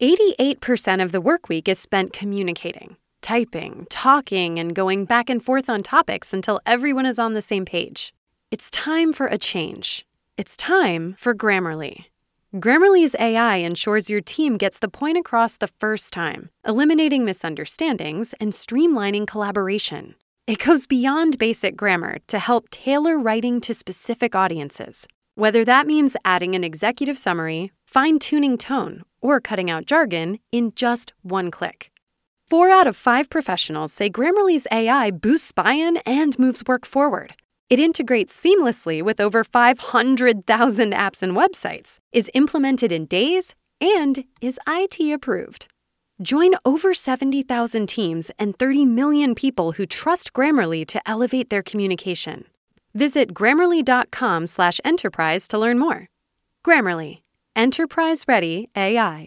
88% of the work week is spent communicating, typing, talking, and going back and forth on topics until everyone is on the same page. It's time for a change. It's time for Grammarly. Grammarly's AI ensures your team gets the point across the first time, eliminating misunderstandings and streamlining collaboration. It goes beyond basic grammar to help tailor writing to specific audiences, whether that means adding an executive summary, fine-tuning tone, or cutting out jargon in just one click. 4 out of 5 professionals say Grammarly's AI boosts buy-in and moves work forward. It integrates seamlessly with over 500,000 apps and websites, is implemented in days, and is IT approved. Join over 70,000 teams and 30 million people who trust Grammarly to elevate their communication. Visit Grammarly.com/enterprise to learn more. Grammarly, enterprise-ready AI.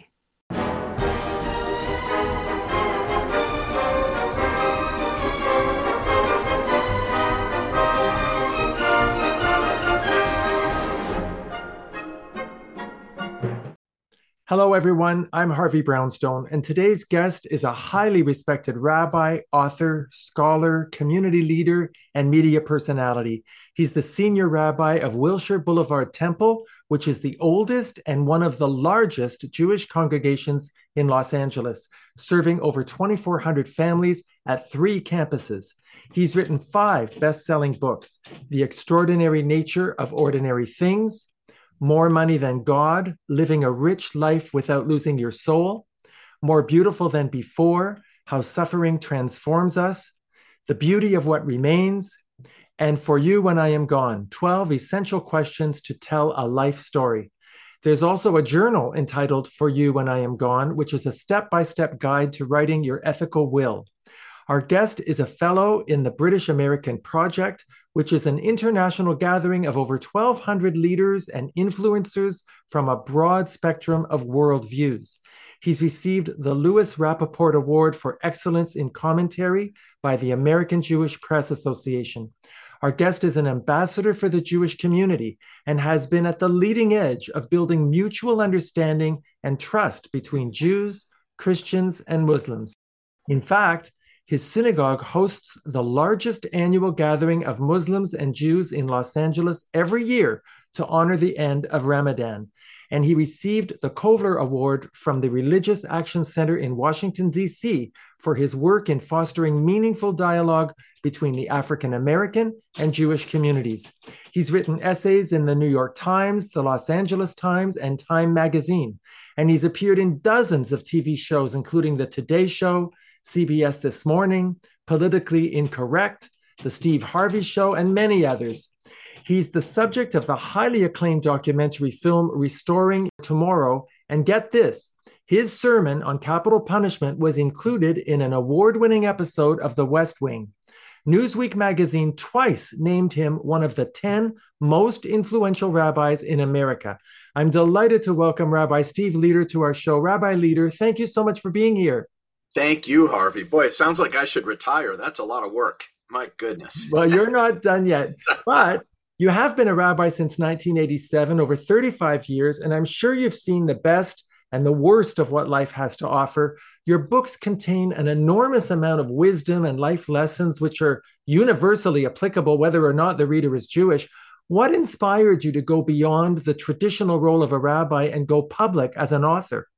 Hello, everyone. I'm Harvey Brownstone, and today's guest is a highly respected rabbi, author, scholar, community leader, and media personality. He's the senior rabbi of Wilshire Boulevard Temple, which is the oldest and one of the largest Jewish congregations in Los Angeles, serving over 2,400 families at 3 campuses. He's written 5 best-selling books: The Extraordinary Nature of Ordinary Things, More Money Than God, Living a Rich Life Without Losing Your Soul, More Beautiful Than Before, How Suffering Transforms Us, The Beauty of What Remains, and For You When I Am Gone, 12 Essential Questions to Tell a Life Story. There's also a journal entitled For You When I Am Gone, which is a step-by-step guide to writing your ethical will. Our guest is a fellow in the British American Project, which is an international gathering of over 1,200 leaders and influencers from a broad spectrum of worldviews. He's received the Louis Rappaport Award for Excellence in Commentary by the American Jewish Press Association. Our guest is an ambassador for the Jewish community and has been at the leading edge of building mutual understanding and trust between Jews, Christians, and Muslims. In fact, his synagogue hosts the largest annual gathering of Muslims and Jews in Los Angeles every year to honor the end of Ramadan. And he received the Kovler Award from the Religious Action Center in Washington, D.C. for his work in fostering meaningful dialogue between the African American and Jewish communities. He's written essays in the New York Times, the Los Angeles Times, and Time Magazine. And he's appeared in dozens of TV shows, including The Today Show, CBS This Morning, Politically Incorrect, The Steve Harvey Show, and many others. He's the subject of the highly acclaimed documentary film Restoring Tomorrow. And get this, his sermon on capital punishment was included in an award-winning episode of The West Wing. Newsweek magazine twice named him one of the 10 most influential rabbis in America. I'm delighted to welcome Rabbi Steve Leder to our show. Rabbi Leder, thank you so much for being here. Thank you, Harvey. Boy, it sounds like I should retire. That's a lot of work. My goodness. Well, you're not done yet, but you have been a rabbi since 1987, over 35 years, and I'm sure you've seen the best and the worst of what life has to offer. Your books contain an enormous amount of wisdom and life lessons, which are universally applicable, whether or not the reader is Jewish. What inspired you to go beyond the traditional role of a rabbi and go public as an author?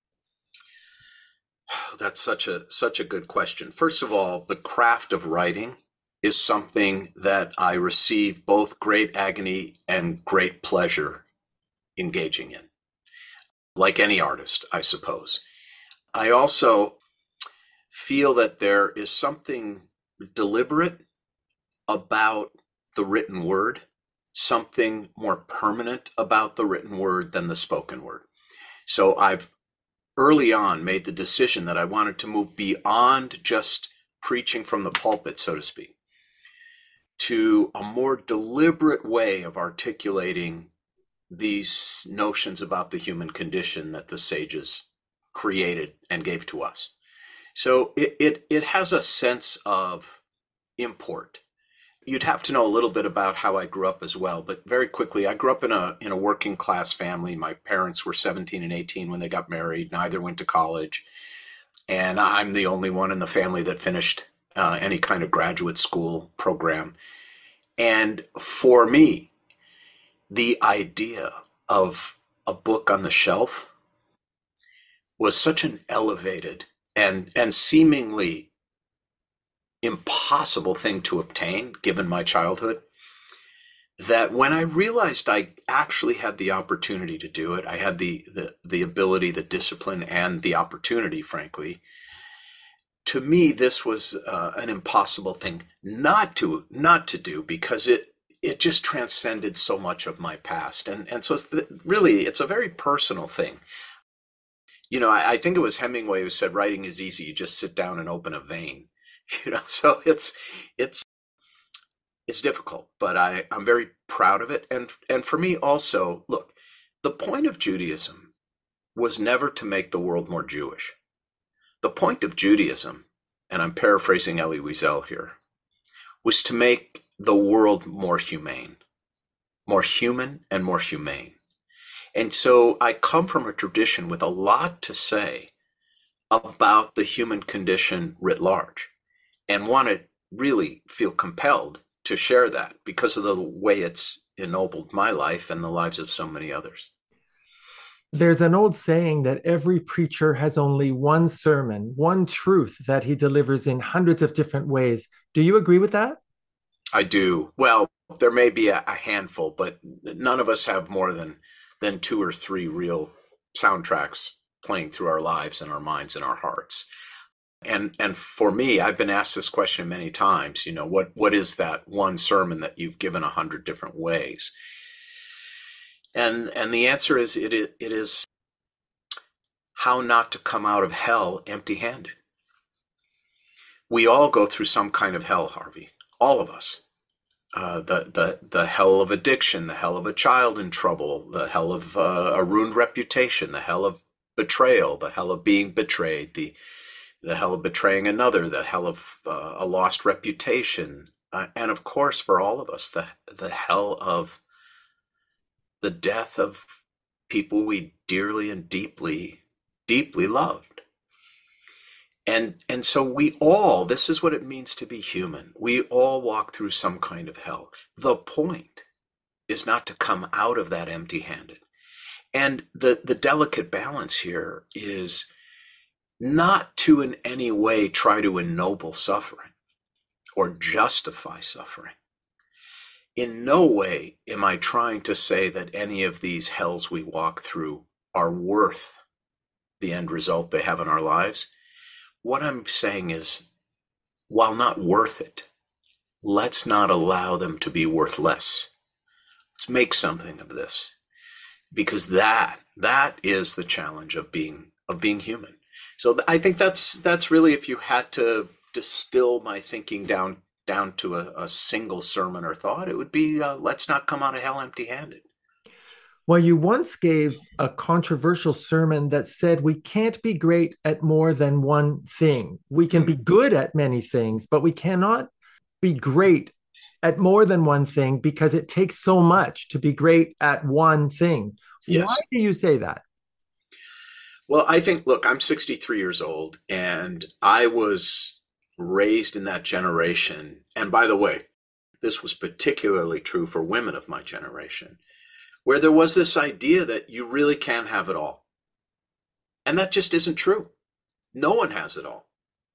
That's such a good question. First of all, the craft of writing is something that I receive both great agony and great pleasure engaging in, like any artist, I suppose. I also feel that there is something deliberate about the written word, something more permanent about the written word than the spoken word. So I've early on made the decision that I wanted to move beyond just preaching from the pulpit, so to speak, to a more deliberate way of articulating these notions about the human condition that the sages created and gave to us. So it has a sense of import. You'd have to know a little bit about how I grew up as well, but very quickly, I grew up in a working class family. My parents were 17 and 18 when they got married. Neither went to college, and I'm the only one in the family that finished any kind of graduate school program. And for me, the idea of a book on the shelf was such an elevated and seemingly impossible thing to obtain given my childhood, that when I realized I actually had the opportunity to do it, I had the ability, the discipline, and the opportunity, frankly, to me, this was an impossible thing not to do, because it just transcended so much of my past. And so really, it's a very personal thing. I think it was Hemingway who said, writing is easy. You just sit down and open a vein. So it's difficult, but I'm very proud of it. And for me also, look, the point of Judaism was never to make the world more Jewish. The point of Judaism, and I'm paraphrasing Elie Wiesel here, was to make the world more humane, more human and more humane. And so I come from a tradition with a lot to say about the human condition writ large, and want to really feel compelled to share that because of the way it's ennobled my life and the lives of so many others. There's an old saying that every preacher has only one sermon, one truth that he delivers in hundreds of different ways. Do you agree with that? I do. Well, there may be a handful, but none of us have more than 2 or 3 real soundtracks playing through our lives and our minds and our hearts. And for me, I've been asked this question many times, what is that one sermon that you've given 100 different ways? And the answer is, it is how not to come out of hell empty-handed. We all go through some kind of hell, Harvey, all of us. The hell of addiction, the hell of a child in trouble, the hell of a ruined reputation, the hell of betrayal, the hell of being betrayed, the hell of betraying another, the hell of a lost reputation, and of course, for all of us, the hell of the death of people we dearly and deeply, deeply loved. And so we all, this is what it means to be human. We all walk through some kind of hell. The point is not to come out of that empty-handed. And the delicate balance here is not to in any way try to ennoble suffering or justify suffering. In no way am I trying to say that any of these hells we walk through are worth the end result they have in our lives. What I'm saying is, while not worth it, let's not allow them to be worthless. Let's make something of this, because that is the challenge of being human. So I think that's really, if you had to distill my thinking down to a single sermon or thought, it would be, let's not come out of hell empty-handed. Well, you once gave a controversial sermon that said we can't be great at more than one thing. We can be good at many things, but we cannot be great at more than one thing, because it takes so much to be great at one thing. Yes. Why do you say that? Well, I think, look, I'm 63 years old, and I was raised in that generation. And by the way, this was particularly true for women of my generation, where there was this idea that you really can have it all. And that just isn't true. No one has it all.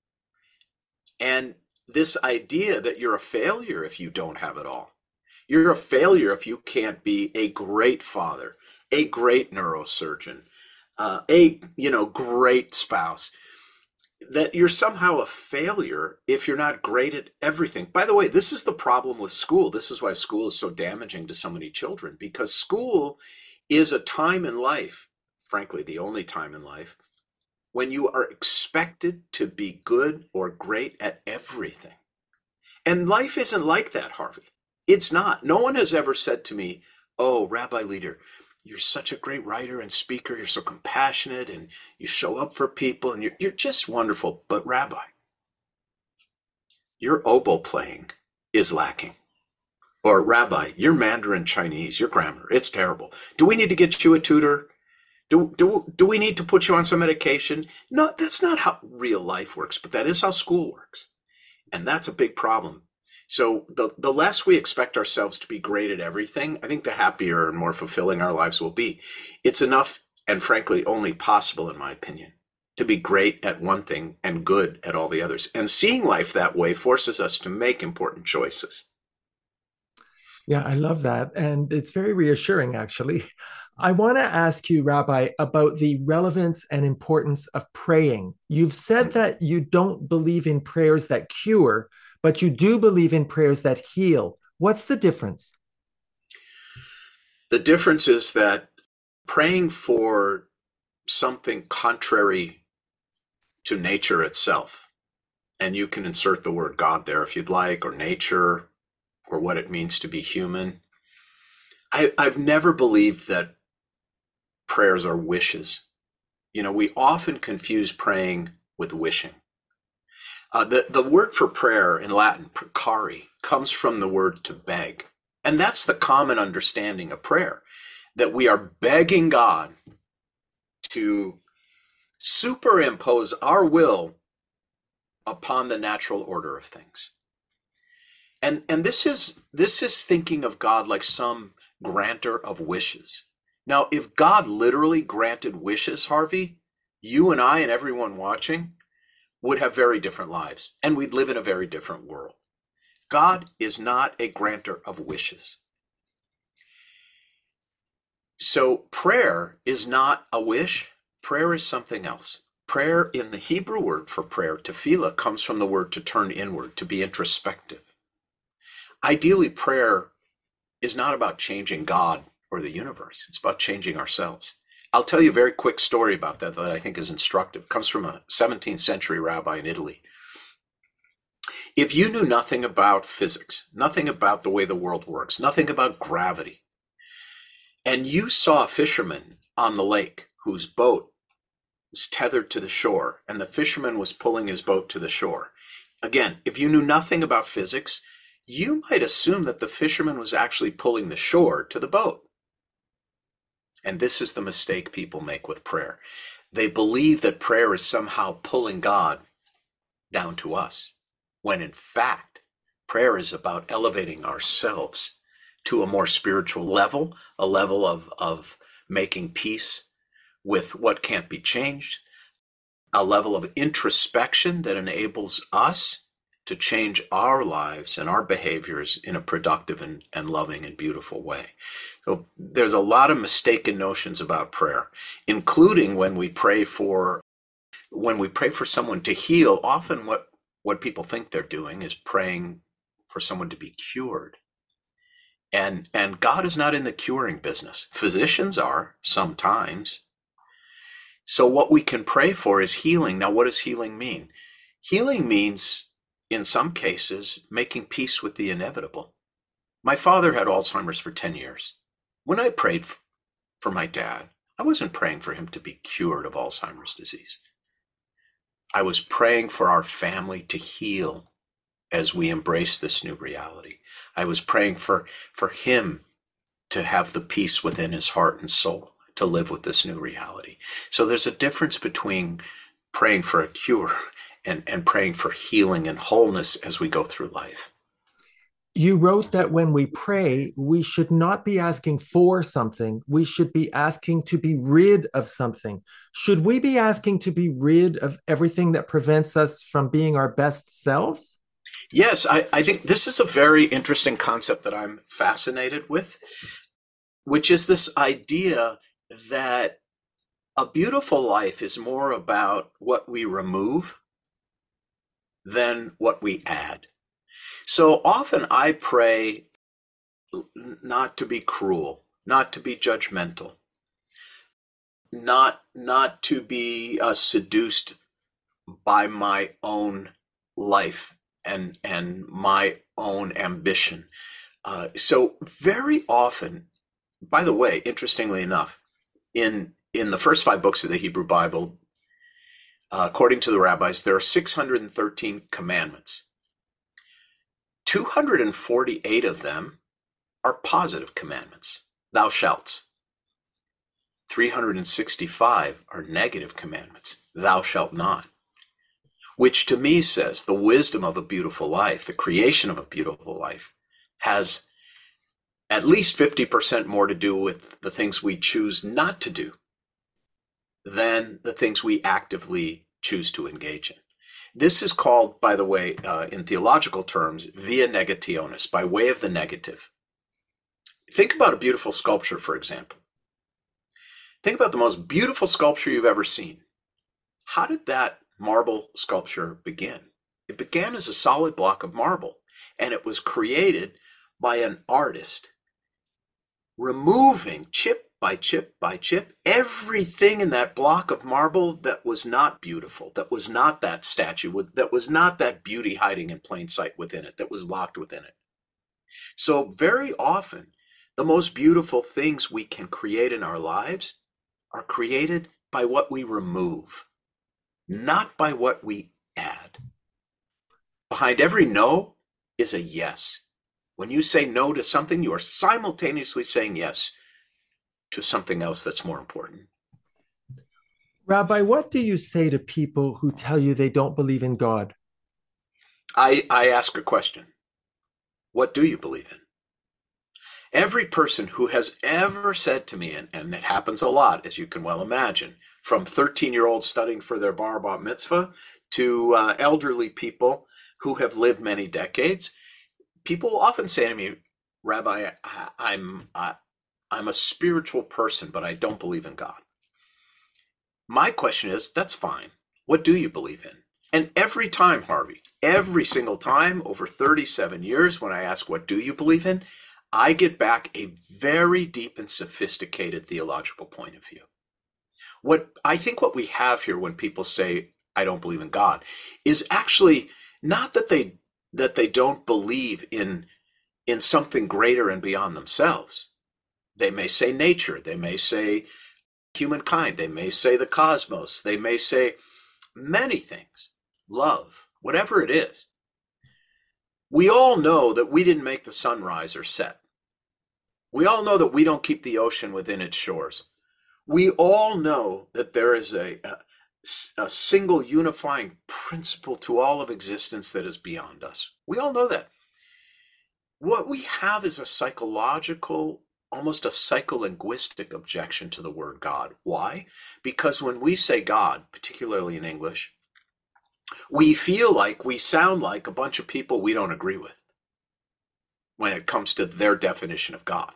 And this idea that you're a failure if you don't have it all. You're a failure if you can't be a great father, a great neurosurgeon, a great spouse. That you're somehow a failure if you're not great at everything. By the way, this is the problem with school. This is why school is so damaging to so many children, because school is a time in life, frankly, the only time in life, when you are expected to be good or great at everything. And life isn't like that, Harvey. It's not. No one has ever said to me, "Oh, Rabbi Leader, you're such a great writer and speaker. You're so compassionate and you show up for people and you're just wonderful. But Rabbi, your oboe playing is lacking." Or, Rabbi, your Mandarin Chinese, your grammar, it's terrible. Do we need to get you a tutor? Do we need to put you on some medication? No, that's not how real life works, but that is how school works. And that's a big problem. So the less we expect ourselves to be great at everything, I think the happier and more fulfilling our lives will be. It's enough, and frankly, only possible, in my opinion, to be great at one thing and good at all the others. And seeing life that way forces us to make important choices. Yeah, I love that. And it's very reassuring, actually. I want to ask you, Rabbi, about the relevance and importance of praying. You've said that you don't believe in prayers that cure, but you do believe in prayers that heal. What's the difference? The difference is that praying for something contrary to nature itself, and you can insert the word God there if you'd like, or nature, or what it means to be human. I've never believed that prayers are wishes. We often confuse praying with wishing. The word for prayer in Latin, precari, comes from the word to beg. And that's the common understanding of prayer, that we are begging God to superimpose our will upon the natural order of things. And this is thinking of God like some grantor of wishes. Now, if God literally granted wishes, Harvey, you and I and everyone watching would have very different lives, and we'd live in a very different world. God is not a grantor of wishes. So prayer is not a wish. Prayer is something else. Prayer, in the Hebrew word for prayer, tefillah, comes from the word to turn inward, to be introspective. Ideally, prayer is not about changing God or the universe. It's about changing ourselves. I'll tell you a very quick story about that I think is instructive. It comes from a 17th century rabbi in Italy. If you knew nothing about physics, nothing about the way the world works, nothing about gravity, and you saw a fisherman on the lake whose boat was tethered to the shore, and the fisherman was pulling his boat to the shore. Again, if you knew nothing about physics, you might assume that the fisherman was actually pulling the shore to the boat. And this is the mistake people make with prayer. They believe that prayer is somehow pulling God down to us, when in fact, prayer is about elevating ourselves to a more spiritual level, a level of making peace with what can't be changed, a level of introspection that enables us to change our lives and our behaviors in a productive and loving and beautiful way. So there's a lot of mistaken notions about prayer, including when we pray for someone to heal. Often what people think they're doing is praying for someone to be cured. And God is not in the curing business. Physicians are sometimes. So what we can pray for is healing. Now, what does healing mean? Healing means, in some cases, making peace with the inevitable. My father had Alzheimer's for 10 years. When I prayed for my dad, I wasn't praying for him to be cured of Alzheimer's disease. I was praying for our family to heal as we embrace this new reality. I was praying for him to have the peace within his heart and soul to live with this new reality. So there's a difference between praying for a cure and praying for healing and wholeness as we go through life. You wrote that when we pray, we should not be asking for something. We should be asking to be rid of something. Should we be asking to be rid of everything that prevents us from being our best selves? Yes, I think this is a very interesting concept that I'm fascinated with, which is this idea that a beautiful life is more about what we remove than what we add. So often I pray not to be cruel, not to be judgmental, not to be seduced by my own life and my own ambition. So very often, by the way, interestingly enough, in the first 5 books of the Hebrew Bible, according to the rabbis, there are 613 commandments. 248 of them are positive commandments. Thou shalt. 365 are negative commandments. Thou shalt not. Which to me says the wisdom of a beautiful life, the creation of a beautiful life, has at least 50% more to do with the things we choose not to do than the things we actively choose to engage in. This is called, by the way, in theological terms, via negationis, by way of the negative. Think about a beautiful sculpture, for example. Think about the most beautiful sculpture you've ever seen. How did that marble sculpture begin? It began as a solid block of marble, and it was created by an artist, removing chip by chip by chip everything in that block of marble that was not beautiful, that was not that statue, that was not that beauty hiding in plain sight within it, that was locked within it. So very often, the most beautiful things we can create in our lives are created by what we remove, not by what we add. Behind every no is a yes. When you say no to something, you are simultaneously saying yes to something else that's more important. Rabbi, what do you say to people who tell you they don't believe in God? I ask a question. What do you believe in? Every person who has ever said to me, and it happens a lot, as you can well imagine, from 13-year-olds studying for their bar mitzvah to elderly people who have lived many decades, people often say to me, Rabbi, I'm a spiritual person, but I don't believe in God. My question is, that's fine. What do you believe in? And every time, Harvey, every single time over 37 years, when I ask, what do you believe in? I get back a very deep and sophisticated theological point of view. What we have here when people say, I don't believe in God, is actually not that they don't believe in something greater and beyond themselves. They may say nature, they may say humankind, they may say the cosmos, they may say many things, love, whatever it is. We all know that we didn't make the sun rise or set. We all know that we don't keep the ocean within its shores. We all know that there is a single unifying principle to all of existence that is beyond us. We all know that. What we have is a psychological, almost a psycholinguistic objection to the word God. Why? Because when we say God, particularly in English, we sound like a bunch of people we don't agree with when it comes to their definition of God.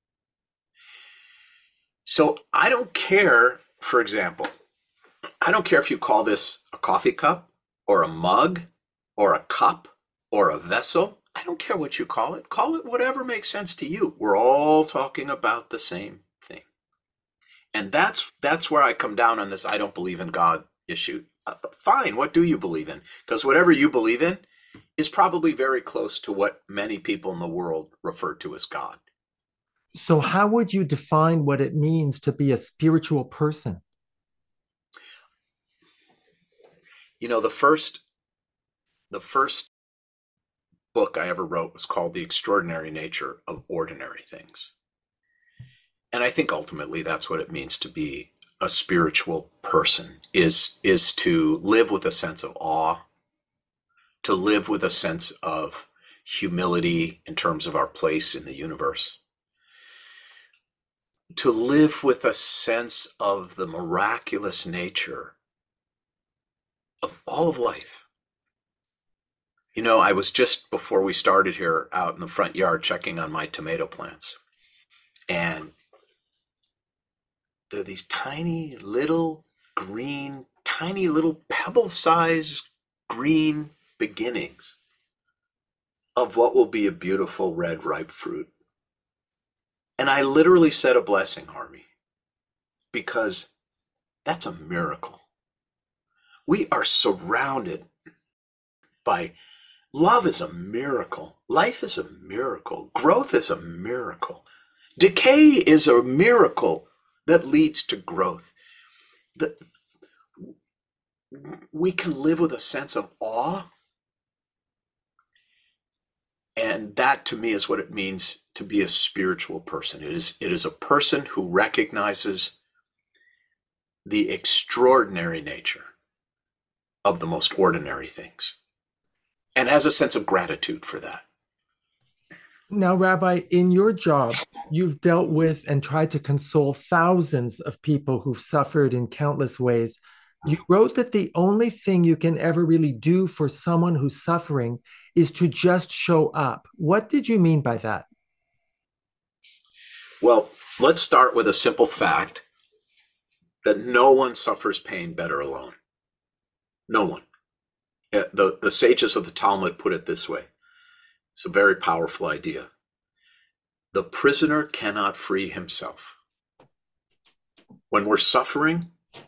So I don't care, for example, I don't care if you call this a coffee cup or a mug or a cup or a vessel. I don't care what you call it. Call it whatever makes sense to you. We're all talking about the same thing. And that's where I come down on this I don't believe in God issue. Fine, what do you believe in? Because whatever you believe in is probably very close to what many people in the world refer to as God. So how would you define what it means to be a spiritual person? You know, the first book I ever wrote was called The Extraordinary Nature of Ordinary Things. And I think ultimately that's what it means to be a spiritual person, is to live with a sense of awe, to live with a sense of humility in terms of our place in the universe, to live with a sense of the miraculous nature of all of life. You know, I was just before we started here out in the front yard checking on my tomato plants. And there are these tiny little pebble-sized green beginnings of what will be a beautiful red ripe fruit. And I literally said a blessing, Harvey, because that's a miracle. We are surrounded by love is a miracle. Life is a miracle. Growth is a miracle. Decay is a miracle that leads to growth. We can live with a sense of awe, and that to me is what it means to be a spiritual person. It is a person who recognizes the extraordinary nature of the most ordinary things and has a sense of gratitude for that. Now, Rabbi, in your job, you've dealt with and tried to console thousands of people who've suffered in countless ways. You wrote that the only thing you can ever really do for someone who's suffering is to just show up. What did you mean by that? Well, let's start with a simple fact that no one suffers pain better alone. No one. The sages of the Talmud put it this way. It's a very powerful idea. The prisoner cannot free himself. When we're suffering,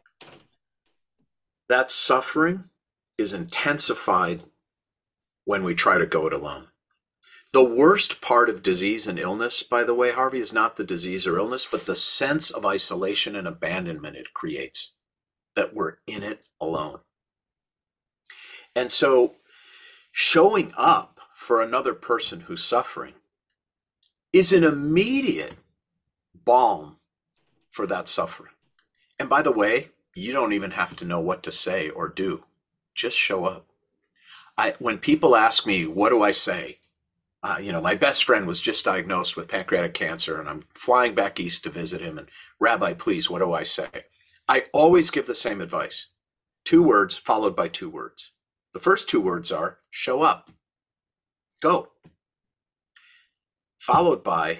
that suffering is intensified when we try to go it alone. The worst part of disease and illness, by the way, Harvey, is not the disease or illness, but the sense of isolation and abandonment it creates, that we're in it alone. And so showing up for another person who's suffering is an immediate balm for that suffering. And by the way, you don't even have to know what to say or do. Just show up. When people ask me, what do I say? My best friend was just diagnosed with pancreatic cancer, and I'm flying back east to visit him. And Rabbi, please, what do I say? I always give the same advice. 2 words followed by 2 words. The first 2 words are show up, go. Followed by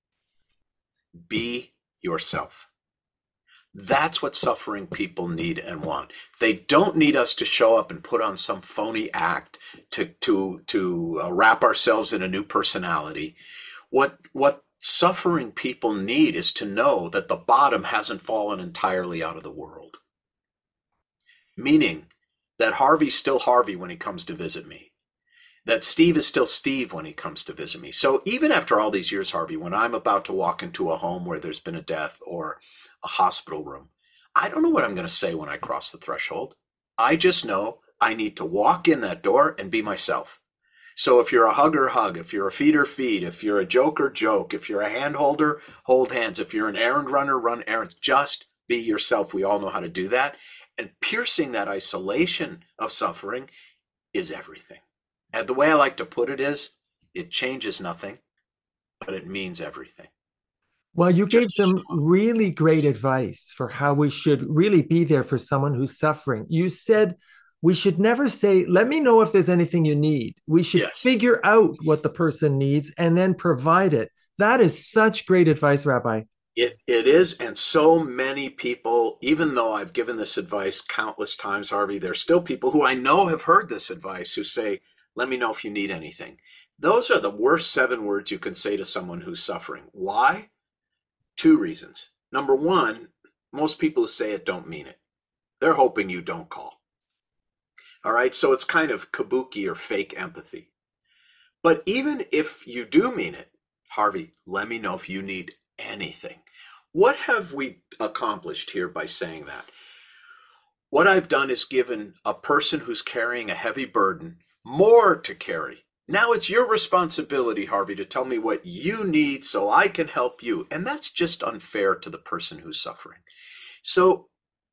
be yourself. That's what suffering people need and want. They don't need us to show up and put on some phony act to wrap ourselves in a new personality. What suffering people need is to know that the bottom hasn't fallen entirely out of the world. Meaning that Harvey's still Harvey when he comes to visit me. That Steve is still Steve when he comes to visit me. So even after all these years, Harvey, when I'm about to walk into a home where there's been a death or a hospital room, I don't know what I'm going to say when I cross the threshold. I just know I need to walk in that door and be myself. So if you're a hugger, hug. If you're a feeder, feed. If you're a joker, joke. If you're a hand holder, hold hands. If you're an errand runner, run errands. Just be yourself. We all know how to do that. And piercing that isolation of suffering is everything. And the way I like to put it is, it changes nothing, but it means everything. Well, you gave some really great advice for how we should really be there for someone who's suffering. You said we should never say, let me know if there's anything you need. We should figure out what the person needs and then provide it. That is such great advice, Rabbi. It is, and so many people, even though I've given this advice countless times, Harvey, there's still people who I know have heard this advice who say, let me know if you need anything. Those are the worst 7 words you can say to someone who's suffering. Why? 2 reasons. Number 1, most people who say it don't mean it. They're hoping you don't call. All right, so it's kind of kabuki or fake empathy. But even if you do mean it, Harvey, let me know if you need anything. What have we accomplished here by saying that? What I've done is given a person who's carrying a heavy burden more to carry. Now it's your responsibility, Harvey, to tell me what you need so I can help you. And that's just unfair to the person who's suffering. So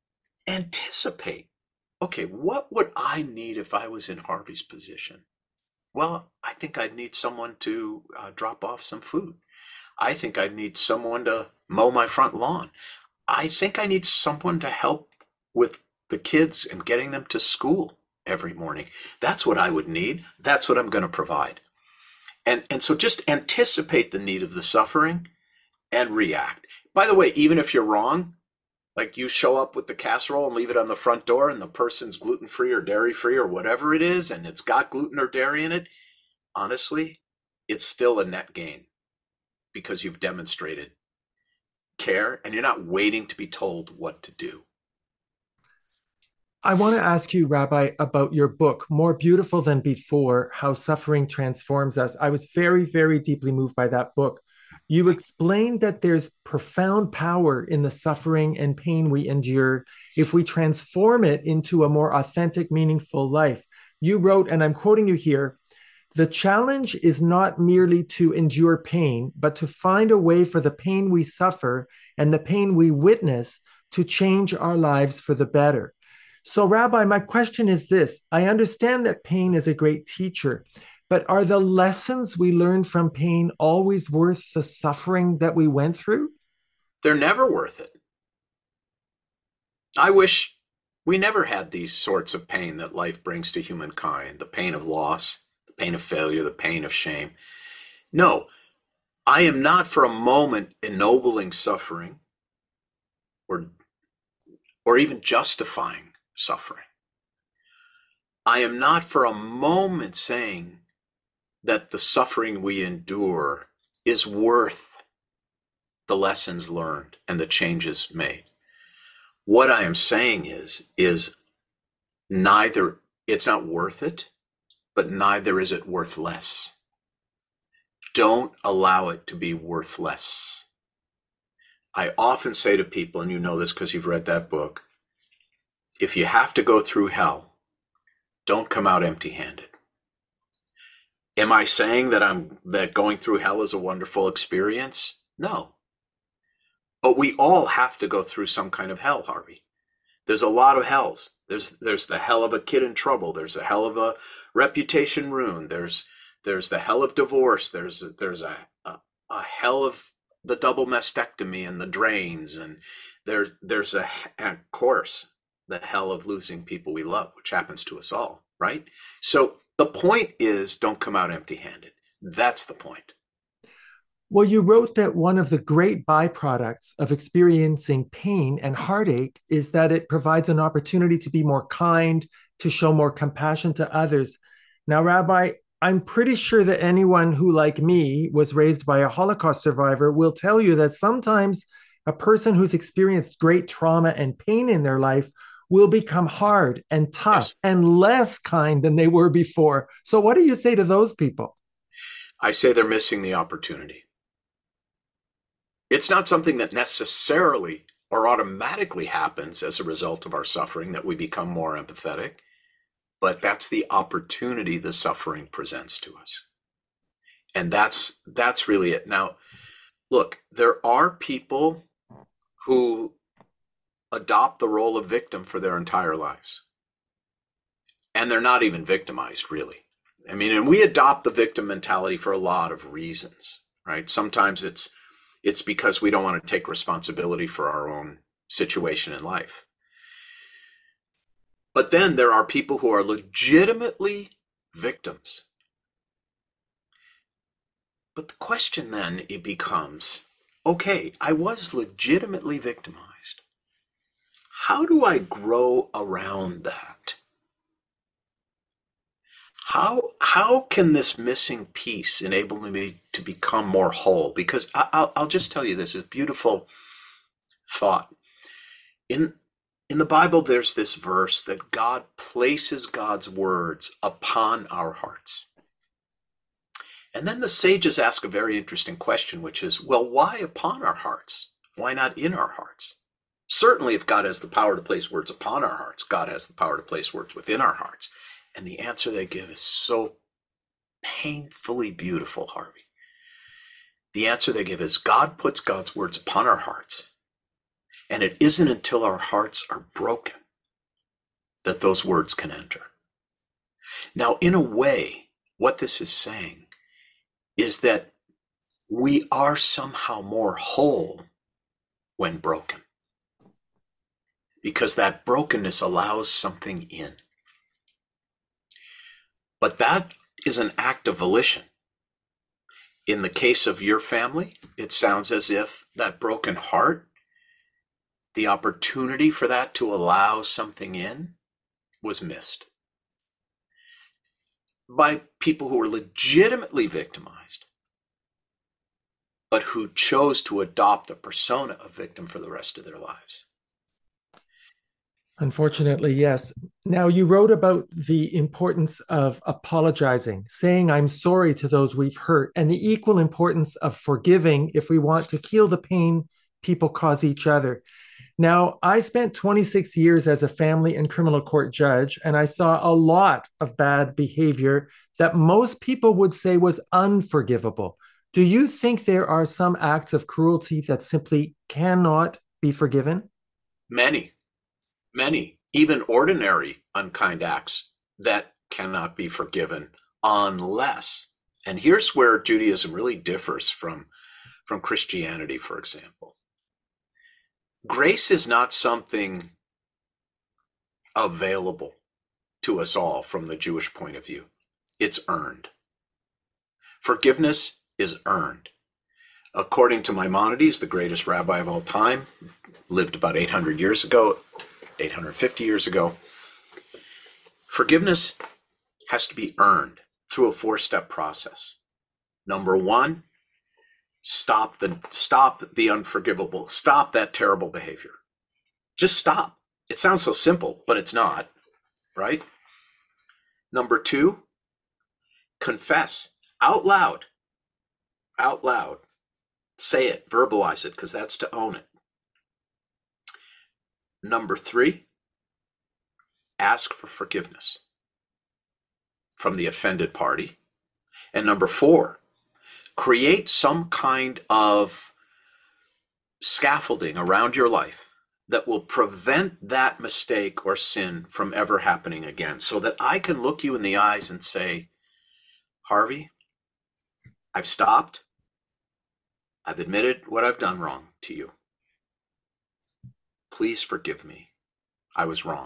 anticipate, okay, what would I need if I was in Harvey's position? Well, I think I'd need someone to drop off some food. I think I'd need someone to mow my front lawn. I think I need someone to help with the kids and getting them to school every morning. That's what I would need. That's what I'm going to provide. And so just anticipate the need of the suffering and react. By the way, even if you're wrong, like you show up with the casserole and leave it on the front door and the person's gluten-free or dairy-free or whatever it is, and it's got gluten or dairy in it, honestly, it's still a net gain because you've demonstrated care and you're not waiting to be told what to do. I want to ask you, Rabbi, about your book, More Beautiful Than Before, How Suffering Transforms Us. I was very, very deeply moved by that book. You explained that there's profound power in the suffering and pain we endure if we transform it into a more authentic, meaningful life. You wrote, and I'm quoting you here, The challenge is not merely to endure pain, but to find a way for the pain we suffer and the pain we witness to change our lives for the better. So, Rabbi, my question is this. I understand that pain is a great teacher, but are the lessons we learn from pain always worth the suffering that we went through? They're never worth it. I wish we never had these sorts of pain that life brings to humankind, the pain of loss, the pain of failure, the pain of shame. No, I am not for a moment ennobling suffering or even justifying suffering. I am not for a moment saying that the suffering we endure is worth the lessons learned and the changes made. What I am saying is neither, it's not worth it, but neither is it worth less. Don't allow it to be worth less. I often say to people, and you know this because you've read that book, if you have to go through hell, don't come out empty-handed. Am I saying that going through hell is a wonderful experience? No. But we all have to go through some kind of hell, Harvey. There's a lot of hells. There's the hell of a kid in trouble. There's the hell of a reputation ruined. There's the hell of divorce. There's a hell of the double mastectomy and the drains. And there's of course, the hell of losing people we love, which happens to us all, right? So the point is, don't come out empty-handed. That's the point. Well, you wrote that one of the great byproducts of experiencing pain and heartache is that it provides an opportunity to be more kind, to show more compassion to others. Now, Rabbi, I'm pretty sure that anyone who, like me, was raised by a Holocaust survivor will tell you that sometimes a person who's experienced great trauma and pain in their life will become hard and tough Yes. and less kind than they were before. So what do you say to those people? I say they're missing the opportunity. It's not something that necessarily or automatically happens as a result of our suffering that we become more empathetic, but that's the opportunity the suffering presents to us. And that's really it. Now, look, there are people who adopt the role of victim for their entire lives. And they're not even victimized, really. I mean, and we adopt the victim mentality for a lot of reasons, right? Sometimes it's because we don't want to take responsibility for our own situation in life. But then there are people who are legitimately victims. But the question then it becomes, okay, I was legitimately victimized. How do I grow around that? How can this missing piece enable me to become more whole? Because I'll just tell you this is a beautiful thought. In the Bible, there's this verse that God places God's words upon our hearts. And then the sages ask a very interesting question, which is, well, why upon our hearts? Why not in our hearts? Certainly, if God has the power to place words upon our hearts, God has the power to place words within our hearts. And the answer they give is so painfully beautiful, Harvey. The answer they give is God puts God's words upon our hearts. And it isn't until our hearts are broken that those words can enter. Now, in a way, what this is saying is that we are somehow more whole when broken. Because that brokenness allows something in. But that is an act of volition. In the case of your family, it sounds as if that broken heart, the opportunity for that to allow something in, was missed by people who were legitimately victimized, but who chose to adopt the persona of victim for the rest of their lives. Unfortunately, yes. Now, you wrote about the importance of apologizing, saying I'm sorry to those we've hurt, and the equal importance of forgiving if we want to heal the pain people cause each other. Now, I spent 26 years as a family and criminal court judge, and I saw a lot of bad behavior that most people would say was unforgivable. Do you think there are some acts of cruelty that simply cannot be forgiven? Many, many, even ordinary unkind acts that cannot be forgiven unless, and here's where Judaism really differs from Christianity, for example. Grace is not something available to us all from the Jewish point of view. It's earned. Forgiveness is earned. According to Maimonides, the greatest rabbi of all time, lived about 800 years ago, 850 years ago, forgiveness has to be earned through a four-step process. Number one, stop the unforgivable, stop that terrible behavior. Just stop. It sounds so simple, but it's not, right? Number two, confess out loud. Out loud. Say it, verbalize it, because that's to own it. Number three, ask for forgiveness from the offended party. And number four, create some kind of scaffolding around your life that will prevent that mistake or sin from ever happening again, so that I can look you in the eyes and say, Harvey, I've stopped. I've admitted what I've done wrong to you. Please forgive me. I was wrong.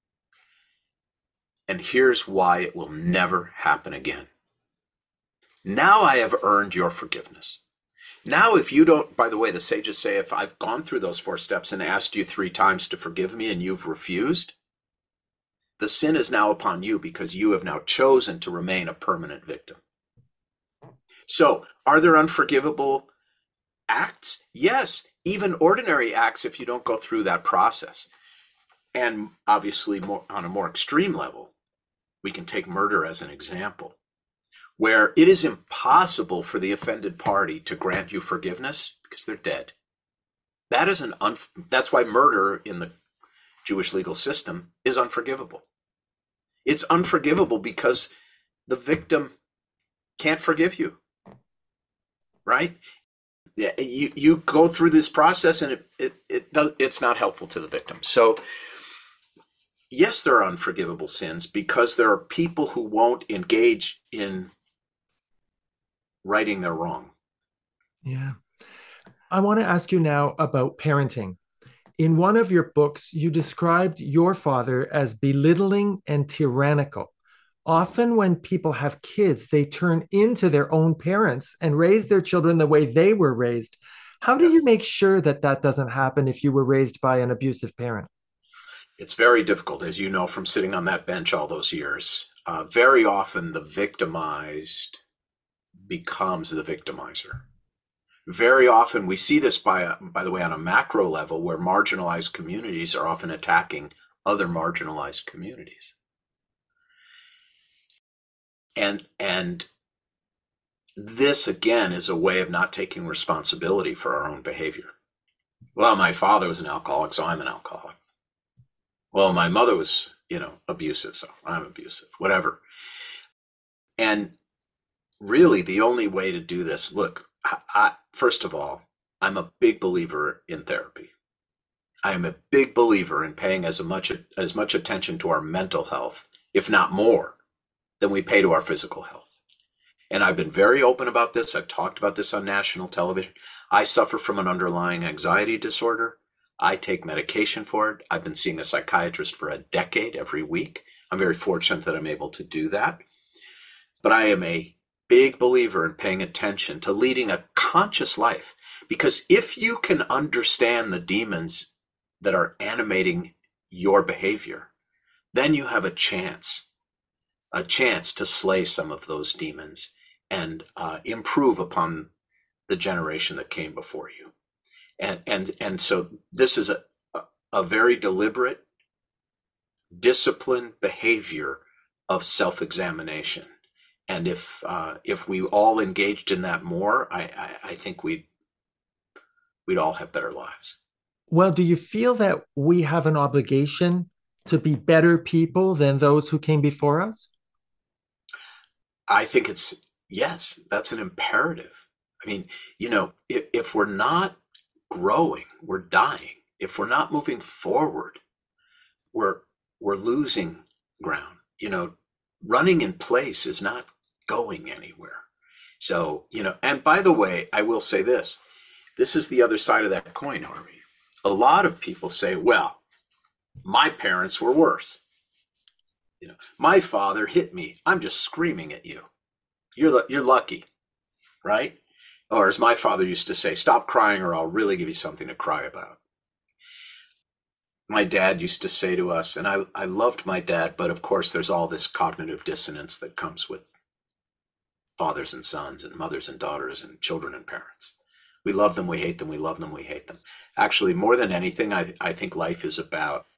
And here's why it will never happen again. Now I have earned your forgiveness. Now, if you don't, by the way, the sages say, if I've gone through those four steps and asked you 3 times to forgive me and you've refused, the sin is now upon you because you have now chosen to remain a permanent victim. So, are there unforgivable acts? Yes, even ordinary acts if you don't go through that process. And obviously, on a more extreme level, we can take murder as an example, where it is impossible for the offended party to grant you forgiveness because they're dead. That is that's why murder in the Jewish legal system is unforgivable. It's unforgivable because the victim can't forgive you, right? Yeah, you go through this process and it's not helpful to the victim. So yes, there are unforgivable sins because there are people who won't engage in righting their wrong. Yeah. I want to ask you now about parenting. In one of your books, you described your father as belittling and tyrannical. Often when people have kids, they turn into their own parents and raise their children the way they were raised. How do you make sure that that doesn't happen if you were raised by an abusive parent? It's very difficult, as you know, from sitting on that bench all those years. Very often the victimized becomes the victimizer. Very often we see this, by the way, on a macro level, where marginalized communities are often attacking other marginalized communities. And this, again, is a way of not taking responsibility for our own behavior. Well, my father was an alcoholic, so I'm an alcoholic. Well, my mother was, abusive, so I'm abusive, whatever. And really, the only way to do this, look, first of all, I'm a big believer in therapy. I am a big believer in paying as much attention to our mental health, if not more, than we pay to our physical health. And I've been very open about this. I've talked about this on national television. I suffer from an underlying anxiety disorder. I take medication for it. I've been seeing a psychiatrist for a decade every week. I'm very fortunate that I'm able to do that. But I am a big believer in paying attention to leading a conscious life. Because if you can understand the demons that are animating your behavior, then you have a chance to slay some of those demons and improve upon the generation that came before you. And so this is a very deliberate, disciplined behavior of self-examination. And if we all engaged in that more, I think we'd all have better lives. Well, do you feel that we have an obligation to be better people than those who came before us? I think yes, that's an imperative. I mean, if we're not growing, we're dying. If we're not moving forward, we're we're losing ground. Running in place is not going anywhere. So, and by the way, I will say this. This is the other side of that coin, Harvey. A lot of people say, well, my parents were worse. My father hit me. I'm just screaming at you. You're lucky, right? Or as my father used to say, stop crying or I'll really give you something to cry about. My dad used to say to us, and I loved my dad, but of course there's all this cognitive dissonance that comes with fathers and sons and mothers and daughters and children and parents. We love them, we hate them, we love them, we hate them. Actually, more than anything, I think life is about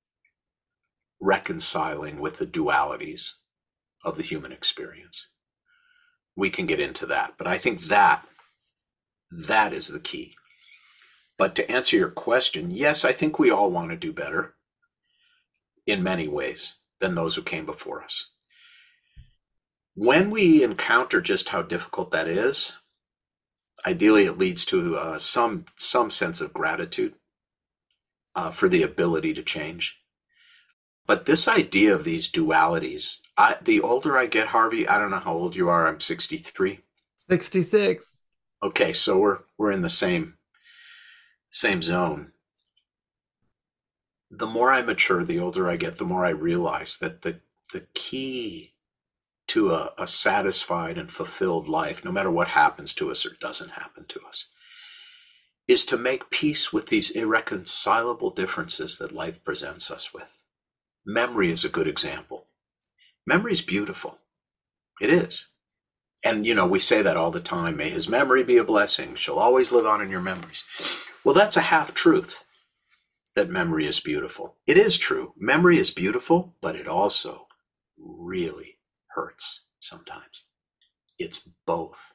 reconciling with the dualities of the human experience. We can get into that, but I think that is the key. But to answer your question, yes, I think we all want to do better in many ways than those who came before us. When we encounter just how difficult that is, ideally it leads to some sense of gratitude for the ability to change. But this idea of these dualities, the older I get, Harvey, I don't know how old you are. I'm 63. 66. Okay, so we're in the same zone. The more I mature, the older I get, the more I realize that the key to a satisfied and fulfilled life, no matter what happens to us or doesn't happen to us, is to make peace with these irreconcilable differences that life presents us with. Memory is a good example. Memory is beautiful. It is. And, we say that all the time. May his memory be a blessing. She'll always live on in your memories. Well, that's a half-truth, that memory is beautiful. It is true. Memory is beautiful, but it also really hurts sometimes. It's both.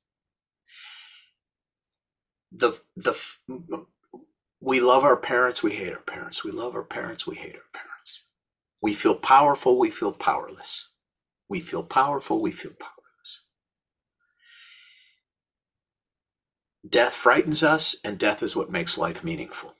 We love our parents, we hate our parents. We love our parents, we hate our parents. We feel powerful, we feel powerless. We feel powerful, we feel powerless. Death frightens us, and death is what makes life meaningful.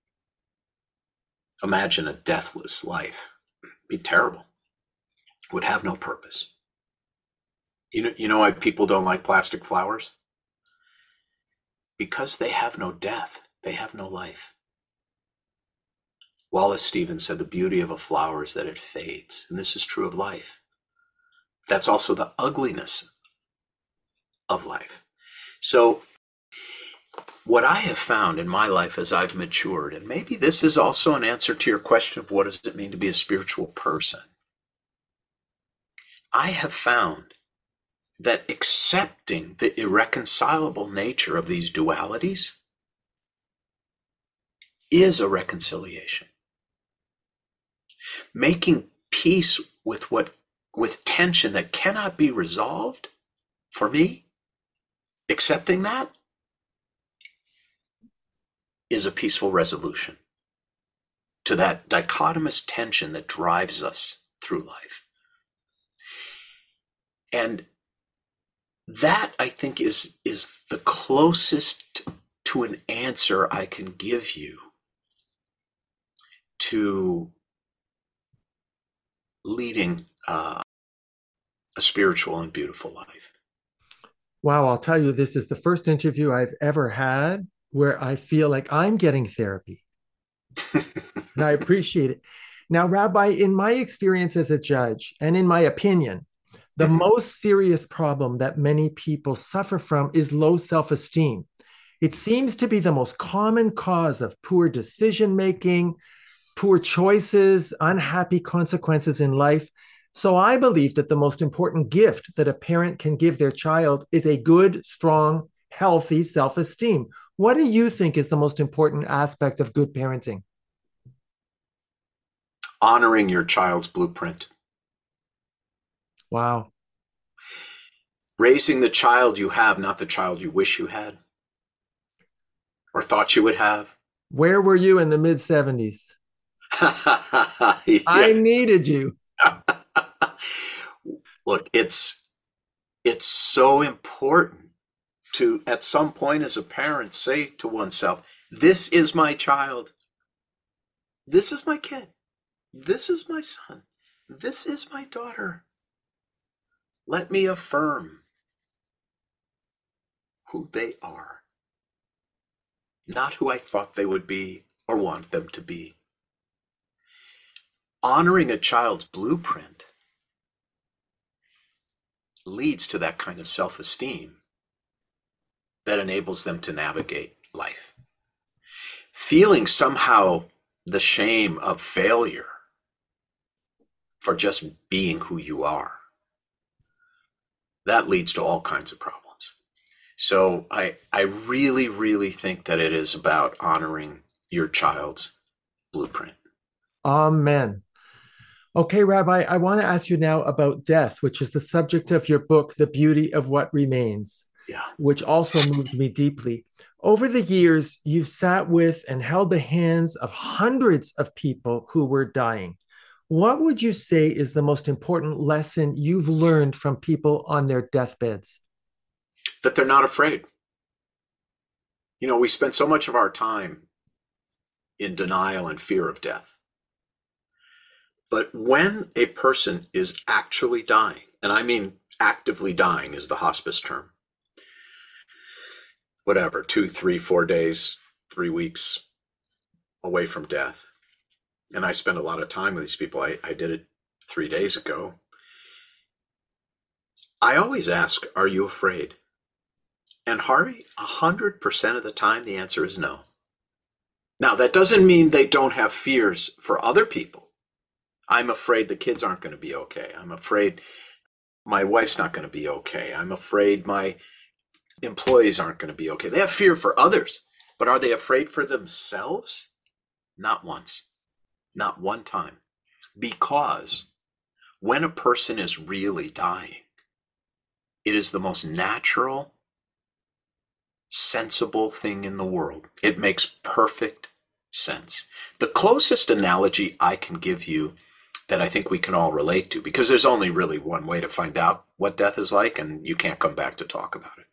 Imagine a deathless life. It'd be terrible. It would have no purpose. You know why people don't like plastic flowers? Because they have no death. They have no life. Wallace Stevens said the beauty of a flower is that it fades, and this is true of life. That's also the ugliness of life. So what I have found in my life as I've matured, and maybe this is also an answer to your question of what does it mean to be a spiritual person, I have found that accepting the irreconcilable nature of these dualities is a reconciliation. Making peace with tension that cannot be resolved, for me, accepting that is a peaceful resolution to that dichotomous tension that drives us through life. And that, I think, is the closest to an answer I can give you to leading a spiritual and beautiful life. Wow, I'll tell you, this is the first interview I've ever had where I feel like I'm getting therapy. And I appreciate it. Now, Rabbi, in my experience as a judge, and in my opinion, the most serious problem that many people suffer from is low self-esteem. It seems to be the most common cause of poor decision-making, poor choices, unhappy consequences in life. So I believe that the most important gift that a parent can give their child is a good, strong, healthy self-esteem. What do you think is the most important aspect of good parenting? Honoring your child's blueprint. Wow. Raising the child you have, not the child you wish you had or thought you would have. Where were you in the mid 70s? I Yeah. needed you. Look, it's so important to, at some point as a parent, say to oneself, this is my child. This is my kid. This is my son. This is my daughter. Let me affirm who they are, not who I thought they would be or want them to be. Honoring a child's blueprint leads to that kind of self-esteem that enables them to navigate life. Feeling somehow the shame of failure for just being who you are, that leads to all kinds of problems. So I really, really think that it is about honoring your child's blueprint. Amen. Okay, Rabbi, I want to ask you now about death, which is the subject of your book, The Beauty of What Remains, Yeah. which also moved me deeply. Over the years, you've sat with and held the hands of hundreds of people who were dying. What would you say is the most important lesson you've learned from people on their deathbeds? That they're not afraid. You know, we spend so much of our time in denial and fear of death. But when a person is actually dying, and I mean actively dying is the hospice term, whatever, 2, 3, 4 days, 3 weeks away from death. And I spend a lot of time with these people. I did it 3 days ago. I always ask, are you afraid? And Harvey, 100% of the time, the answer is no. Now, that doesn't mean they don't have fears for other people. I'm afraid the kids aren't going to be okay. I'm afraid my wife's not going to be okay. I'm afraid my employees aren't going to be okay. They have fear for others, but are they afraid for themselves? Not once, not one time. Because when a person is really dying, it is the most natural, sensible thing in the world. It makes perfect sense. The closest analogy I can give you that I think we can all relate to, because there's only really one way to find out what death is like, and you can't come back to talk about it,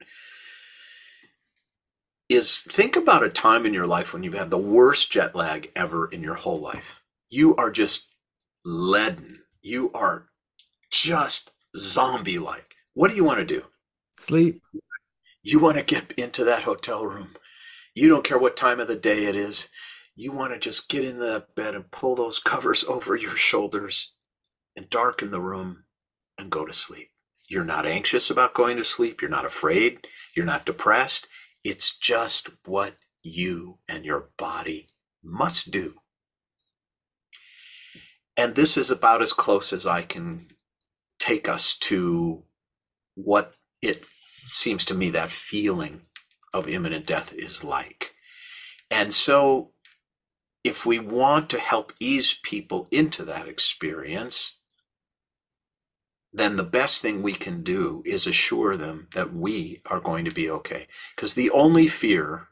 is think about a time in your life when you've had the worst jet lag ever in your whole life. You are just leaden. You are just zombie-like. What do you want to do? Sleep. You want to get into that hotel room. You don't care what time of the day it is. You want to just get in that bed and pull those covers over your shoulders and darken the room and go to sleep. You're not anxious about going to sleep. You're not afraid. You're not depressed. It's just what you and your body must do. And this is about as close as I can take us to what it seems to me that feeling of imminent death is like. And so if we want to help ease people into that experience, then the best thing we can do is assure them that we are going to be okay. Because the only fear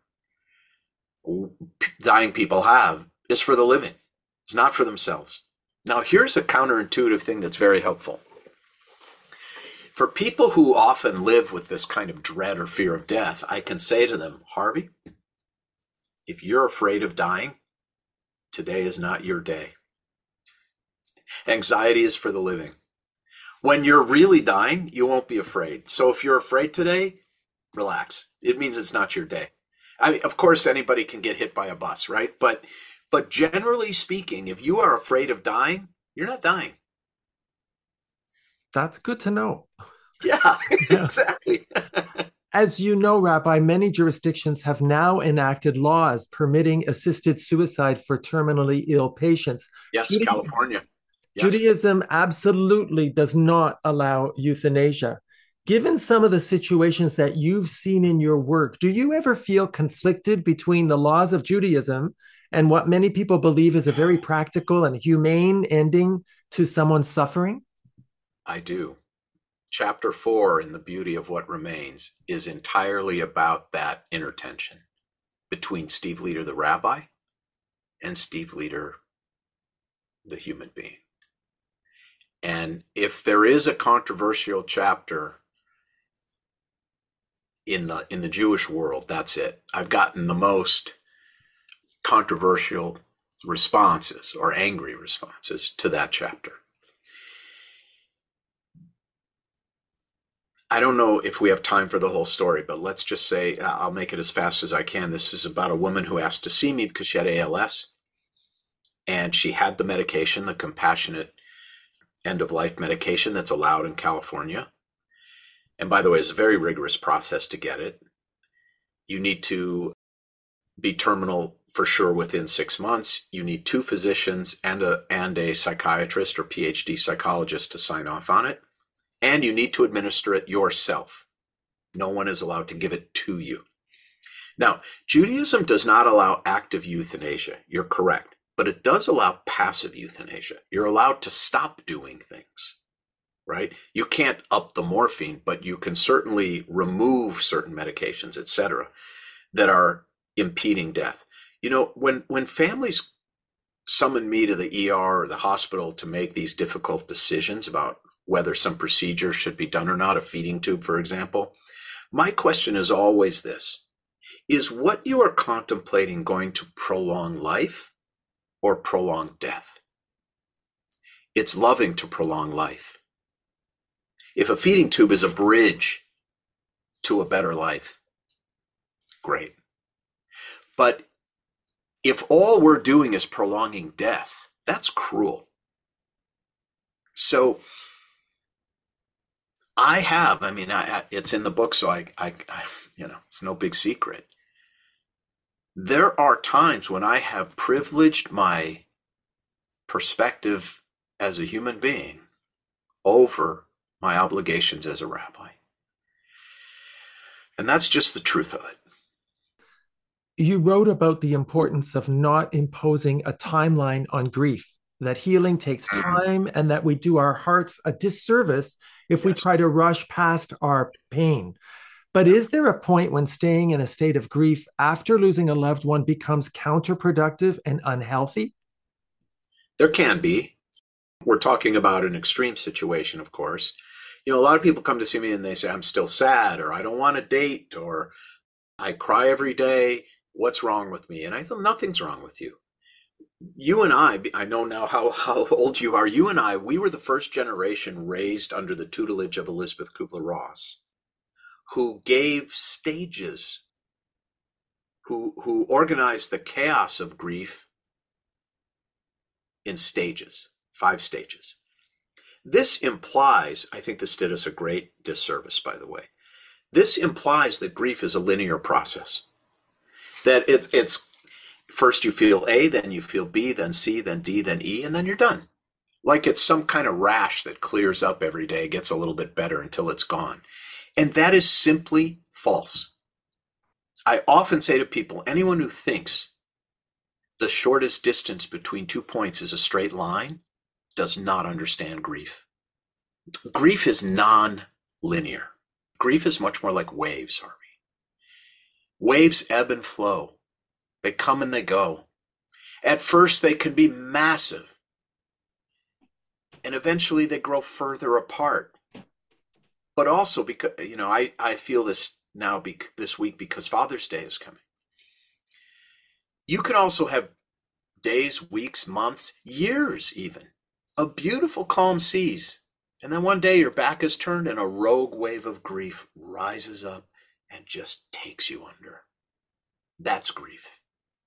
dying people have is for the living. It's not for themselves. Now, here's a counterintuitive thing that's very helpful. For people who often live with this kind of dread or fear of death, I can say to them, Harvey, if you're afraid of dying, today is not your day. Anxiety is for the living. When you're really dying, you won't be afraid. So if you're afraid today, relax. It means it's not your day. I mean, of course, anybody can get hit by a bus, right? But generally speaking, if you are afraid of dying, you're not dying. That's good to know. Yeah, exactly. As you know, Rabbi, many jurisdictions have now enacted laws permitting assisted suicide for terminally ill patients. Yes, California. Yes. Judaism absolutely does not allow euthanasia. Given some of the situations that you've seen in your work, do you ever feel conflicted between the laws of Judaism and what many people believe is a very practical and humane ending to someone's suffering? I do. Chapter 4 in The Beauty of What Remains is entirely about that inner tension between Steve Leder, the rabbi, and Steve Leder, the human being. And if there is a controversial chapter in the Jewish world, that's it. I've gotten the most controversial responses or angry responses to that chapter. I don't know if we have time for the whole story, but let's just say, I'll make it as fast as I can. This is about a woman who asked to see me because she had ALS, and she had the medication, the compassionate end-of-life medication that's allowed in California. And by the way, it's a very rigorous process to get it. You need to be terminal for sure within 6 months. You need 2 physicians and a psychiatrist or PhD psychologist to sign off on it. And you need to administer it yourself. No one is allowed to give it to you. Now, Judaism does not allow active euthanasia. You're correct. But it does allow passive euthanasia. You're allowed to stop doing things, right? You can't up the morphine, but you can certainly remove certain medications, etc., that are impeding death. You know, when families summon me to the ER or the hospital to make these difficult decisions about whether some procedure should be done or not, a feeding tube, for example, my question is always this: is what you are contemplating going to prolong life or prolong death? It's loving to prolong life. If a feeding tube is a bridge to a better life, great. But if all we're doing is prolonging death, that's cruel. So it's in the book, so I it's no big secret. There are times when I have privileged my perspective as a human being over my obligations as a rabbi. And that's just the truth of it. You wrote about the importance of not imposing a timeline on grief, that healing takes time and that we do our hearts a disservice if we try to rush past our pain. But is there a point when staying in a state of grief after losing a loved one becomes counterproductive and unhealthy? There can be. We're talking about an extreme situation, of course. You know, a lot of people come to see me and they say, I'm still sad, or I don't want to date, or I cry every day. What's wrong with me? And I thought, nothing's wrong with you. You and I know now how old you are. You and I, we were the first generation raised under the tutelage of Elisabeth Kubler-Ross, who gave stages, who organized the chaos of grief in stages, 5 stages. This implies, I think this did us a great disservice, by the way. This implies that grief is a linear process. That it's first you feel A, then you feel B, then C, then D, then E, and then you're done. Like it's some kind of rash that clears up every day, gets a little bit better until it's gone. And that is simply false. I often say to people, anyone who thinks the shortest distance between 2 points is a straight line does not understand grief. Grief is non-linear. Grief is much more like waves, Harvey. Waves ebb and flow. They come and they go. At first, they can be massive. And eventually, they grow further apart. But also, because I feel this now this week because Father's Day is coming. You can also have days, weeks, months, years even, of beautiful calm seas. And then one day your back is turned and a rogue wave of grief rises up and just takes you under. That's grief.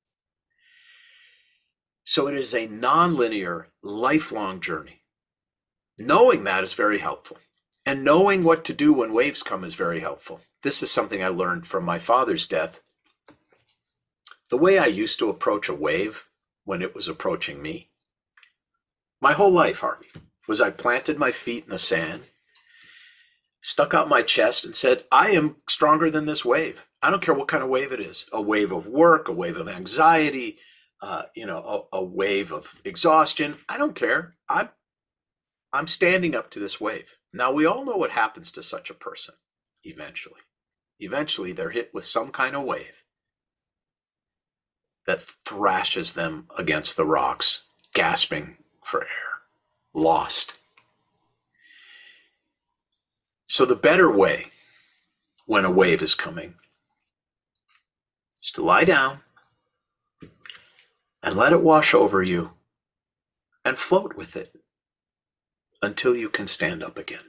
So it is a non-linear, lifelong journey. Knowing that is very helpful. And knowing what to do when waves come is very helpful. This is something I learned from my father's death. The way I used to approach a wave when it was approaching me, my whole life, Harvey, was I planted my feet in the sand, stuck out my chest and said, I am stronger than this wave. I don't care what kind of wave it is. A wave of work, a wave of anxiety, a wave of exhaustion. I don't care. I'm standing up to this wave. Now, we all know what happens to such a person eventually. Eventually, they're hit with some kind of wave that thrashes them against the rocks, gasping for air, lost. So the better way when a wave is coming is to lie down and let it wash over you and float with it until you can stand up again.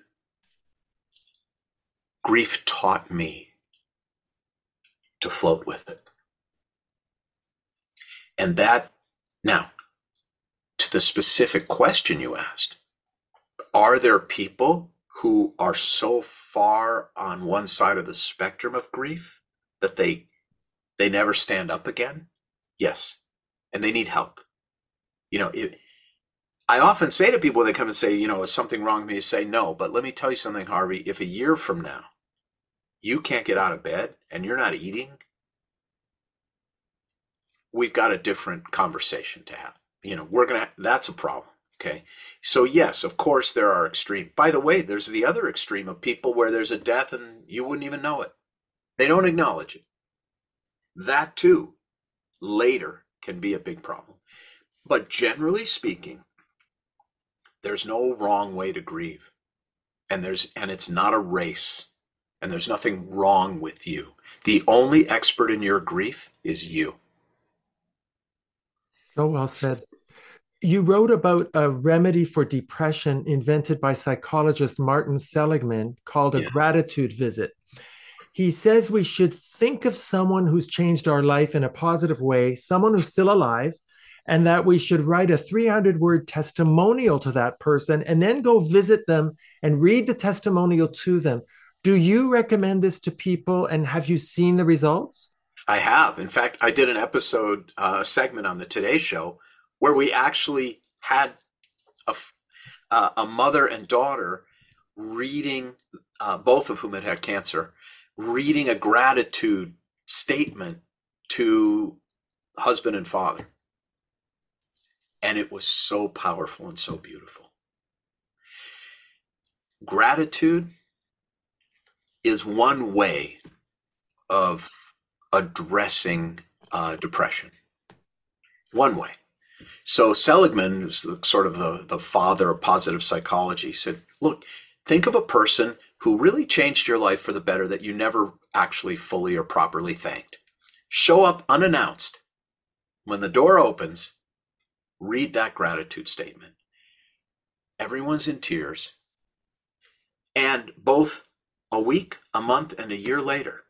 Grief taught me to float with it. And that, now, to the specific question you asked, are there people who are so far on one side of the spectrum of grief that they never stand up again? Yes. And they need help. I often say to people, they come and say, is something wrong with me? You say, no, but let me tell you something, Harvey. If a year from now you can't get out of bed and you're not eating, we've got a different conversation to have. That's a problem. Okay. So yes, of course there are extreme. By the way, there's the other extreme of people where there's a death and you wouldn't even know it. They don't acknowledge it. That too, later can be a big problem. But generally speaking, there's no wrong way to grieve. And it's not a race. And there's nothing wrong with you. The only expert in your grief is you. So well said. You wrote about a remedy for depression invented by psychologist Martin Seligman called a gratitude visit. He says we should think of someone who's changed our life in a positive way, someone who's still alive, and that we should write a 300-word testimonial to that person and then go visit them and read the testimonial to them. Do you recommend this to people, and have you seen the results? I have. In fact, I did an episode, a segment on the Today Show where we actually had a mother and daughter reading, both of whom had cancer, reading a gratitude statement to husband and father. And it was so powerful and so beautiful. Gratitude is one way of addressing depression. One way. So Seligman, who's sort of the father of positive psychology, said, look, think of a person who really changed your life for the better that you never actually fully or properly thanked. Show up unannounced. When the door opens, read that gratitude statement. Everyone's in tears. And both a week, a month, and a year later,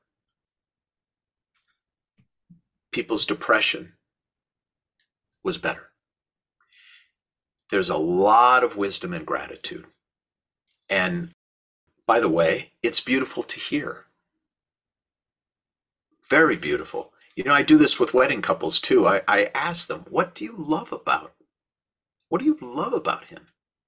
people's depression was better. There's a lot of wisdom in gratitude. And by the way, it's beautiful to hear. Very beautiful. I do this with wedding couples too. I ask them, what do you love about? What do you love about him?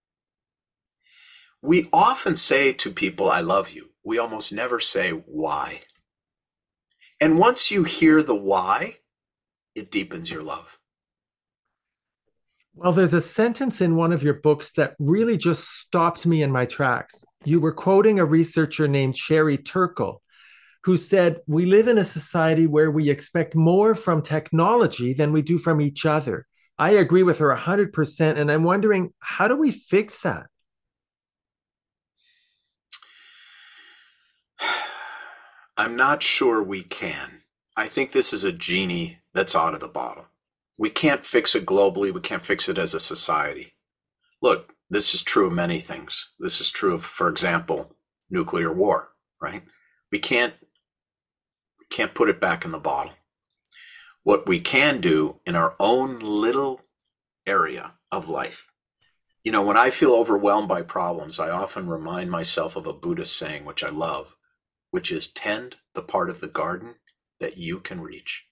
We often say to people, I love you. We almost never say why. And once you hear the why, it deepens your love. Well, there's a sentence in one of your books that really just stopped me in my tracks. You were quoting a researcher named Sherry Turkle, who said, we live in a society where we expect more from technology than we do from each other. I agree with her 100%. And I'm wondering, how do we fix that? I'm not sure we can. I think this is a genie that's out of the bottle. We can't fix it globally. We can't fix it as a society. Look, this is true of many things. This is true of, for example, nuclear war, right? We can't put it back in the bottle. What we can do in our own little area of life. When I feel overwhelmed by problems, I often remind myself of a Buddhist saying, which I love, which is tend the part of the garden that you can reach.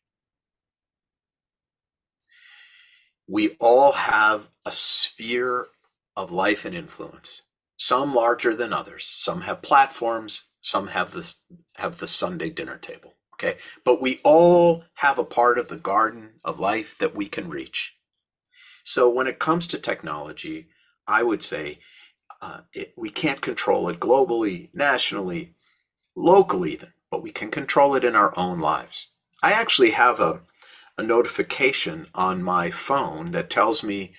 We all have a sphere of life and influence, some larger than others. Some have platforms, some have the Sunday dinner table, okay? But we all have a part of the garden of life that we can reach. So when it comes to technology, I would say we can't control it globally, nationally, locally even, but we can control it in our own lives. I actually have a a notification on my phone that tells me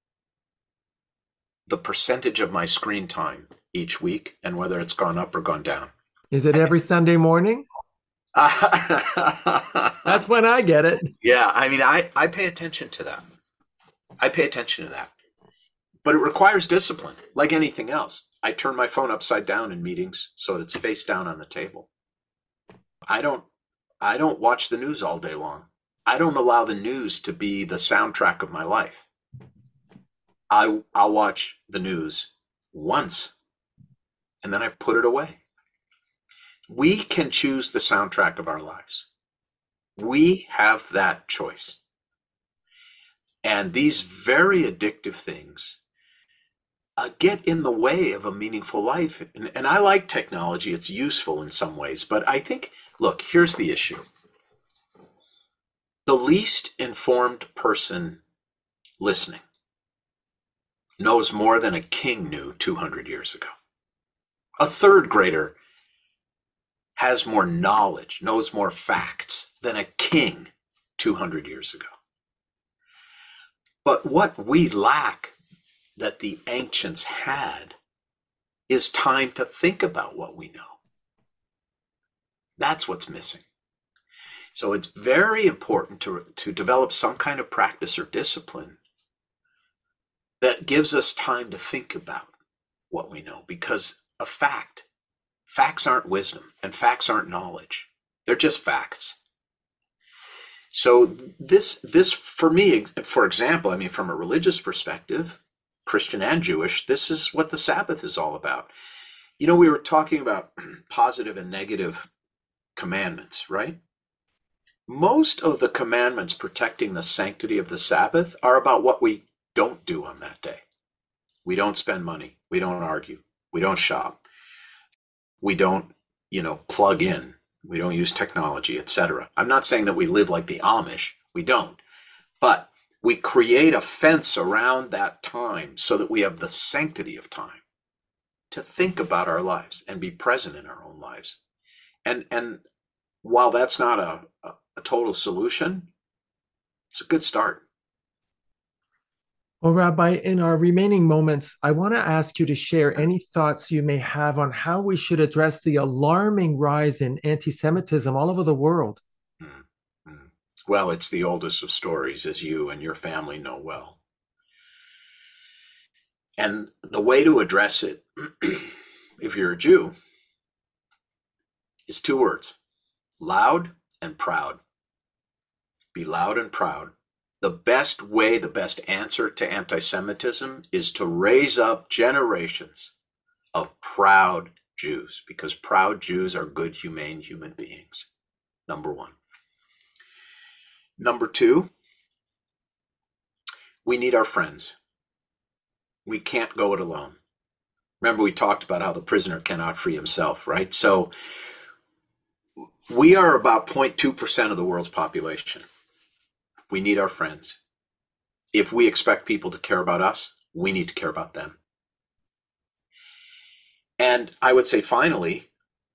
the percentage of my screen time each week and whether it's gone up or gone down. Is it every Sunday morning? That's when I get it. Yeah, I mean, I pay attention to that. But it requires discipline, like anything else. I turn my phone upside down in meetings so that it's face down on the table. I don't watch the news all day long. I don't allow the news to be the soundtrack of my life. I'll watch the news once and then I put it away. We can choose the soundtrack of our lives. We have that choice. And these very addictive things get in the way of a meaningful life. And I like technology. It's useful in some ways. But I think, look, here's the issue. The least informed person listening knows more than a king knew 200 years ago. A third grader has more knowledge, knows more facts than a king 200 years ago. But what we lack that the ancients had is time to think about what we know. That's what's missing. So it's very important to develop some kind of practice or discipline that gives us time to think about what we know, because facts aren't wisdom and facts aren't knowledge. They're just facts. So this for me, for example, I mean, from a religious perspective, Christian and Jewish, this is what the Sabbath is all about. You know, we were talking about positive and negative commandments, right? Most of the commandments protecting the sanctity of the Sabbath are about what we don't do on that day. We don't spend money. We don't argue. We don't shop. We don't, plug in. We don't use technology, etc. I'm not saying that we live like the Amish. We don't. But we create a fence around that time so that we have the sanctity of time to think about our lives and be present in our own lives. And while that's not a total solution, it's a good start. Well, Rabbi, in our remaining moments, I want to ask you to share any thoughts you may have on how we should address the alarming rise in anti-Semitism all over the world. Well, it's the oldest of stories, as you and your family know well. And the way to address it, if you're a Jew, is 2 words: loud and proud. Be loud and proud. The best way, the best answer to anti-Semitism is to raise up generations of proud Jews, because proud Jews are good, humane human beings. Number 1. Number 2, we need our friends. We can't go it alone. Remember, we talked about how the prisoner cannot free himself, right? So we are about 0.2% of the world's population. We need our friends. If we expect people to care about us, we need to care about them. And I would say, finally,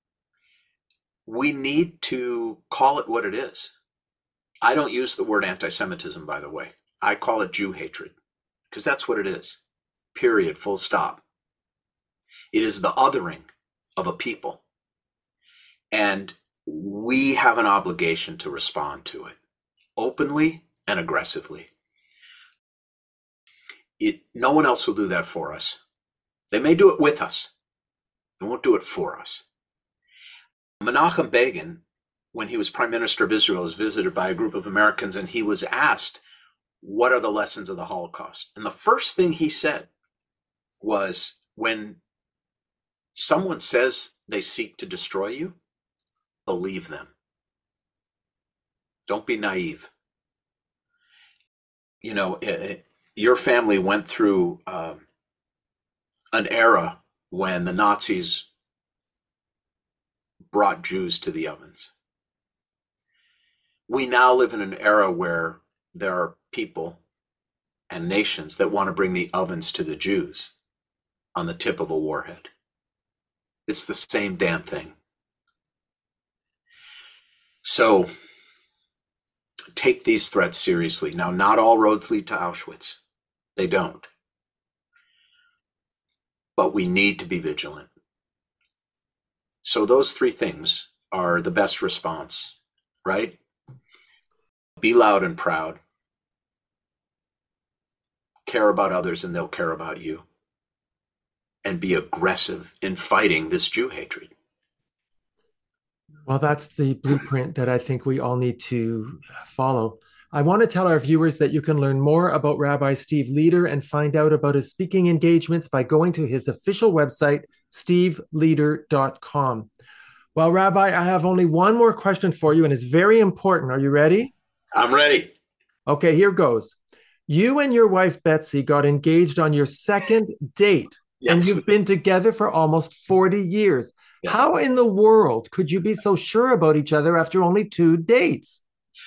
we need to call it what it is. I don't use the word anti-Semitism, by the way. I call it Jew hatred, because that's what it is. Period. Full stop. It is the othering of a people. And we have an obligation to respond to it openly and aggressively. No one else will do that for us. They may do it with us. They won't do it for us. Menachem Begin, when he was Prime Minister of Israel, was visited by a group of Americans, and he was asked, what are the lessons of the Holocaust? And the first thing he said was, when someone says they seek to destroy you, believe them. Don't be naive. Your family went through an era when the Nazis brought Jews to the ovens. We now live in an era where there are people and nations that want to bring the ovens to the Jews on the tip of a warhead. It's the same damn thing. So take these threats seriously. Now, not all roads lead to Auschwitz. They don't. But we need to be vigilant. So those three things are the best response, right? Be loud and proud. Care about others and they'll care about you. And be aggressive in fighting this Jew hatred. Well, that's the blueprint that I think we all need to follow. I want to tell our viewers that you can learn more about Rabbi Steve Leder and find out about his speaking engagements by going to his official website, steveleder.com. Well, Rabbi, I have only one more question for you, and it's very important. Are you ready? I'm ready. Okay, here goes. You and your wife, Betsy, got engaged on your second date, and you've been together for almost 40 years. Yes. How in the world could you be so sure about each other after only 2 dates?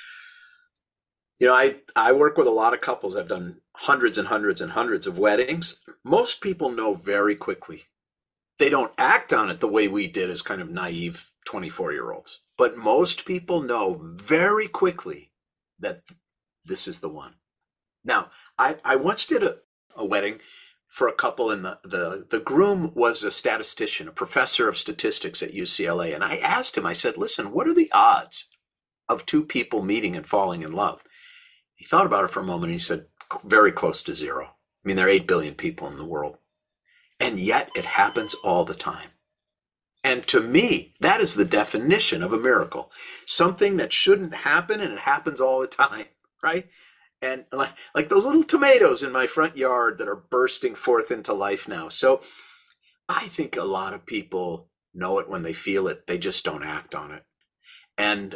You know, I work with a lot of couples. I've done hundreds and hundreds and hundreds of weddings. Most people know very quickly. They don't act on it the way we did as kind of naive 24-year-olds. But most people know very quickly that this is the one. Now, I once did a wedding for a couple, and the groom was a statistician, a professor of statistics at UCLA. And I asked him, I said, listen, what are the odds of two people meeting and falling in love? He thought about it for a moment and he said, very close to zero. I mean, there are 8 billion people in the world. And yet it happens all the time. And to me, that is the definition of a miracle. Something that shouldn't happen and it happens all the time, right? And like those little tomatoes in my front yard that are bursting forth into life now. So I think a lot of people know it when they feel it. They just don't act on it. And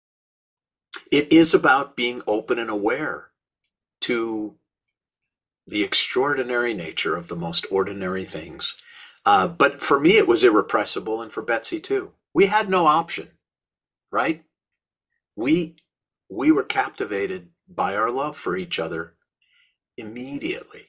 it is about being open and aware to the extraordinary nature of the most ordinary things. But for me, it was irrepressible, and for Betsy too. We had no option, right? We were captivated by our love for each other immediately.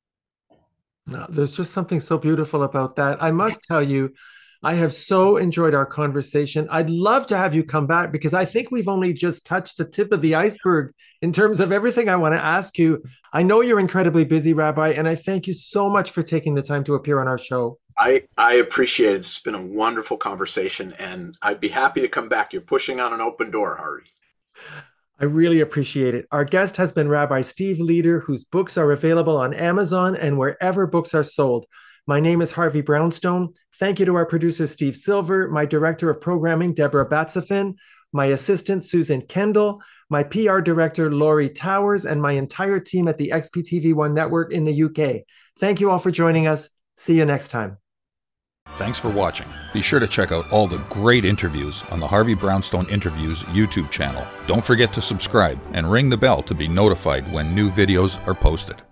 No, there's just something so beautiful about that. I must tell you, I have so enjoyed our conversation. I'd love to have you come back because I think we've only just touched the tip of the iceberg in terms of everything I want to ask you. I know you're incredibly busy, Rabbi, and I thank you so much for taking the time to appear on our show. I appreciate it. It's been a wonderful conversation, and I'd be happy to come back. You're pushing on an open door, Harvey. I really appreciate it. Our guest has been Rabbi Steve Leder, whose books are available on Amazon and wherever books are sold. My name is Harvey Brownstone. Thank you to our producer, Steve Silver, my director of programming, Deborah Batsafin, my assistant, Susan Kendall, my PR director, Laurie Towers, and my entire team at the XPTV1 network in the UK. Thank you all for joining us. See you next time. Thanks for watching. Be sure to check out all the great interviews on the Harvey Brownstone Interviews YouTube channel. Don't forget to subscribe and ring the bell to be notified when new videos are posted.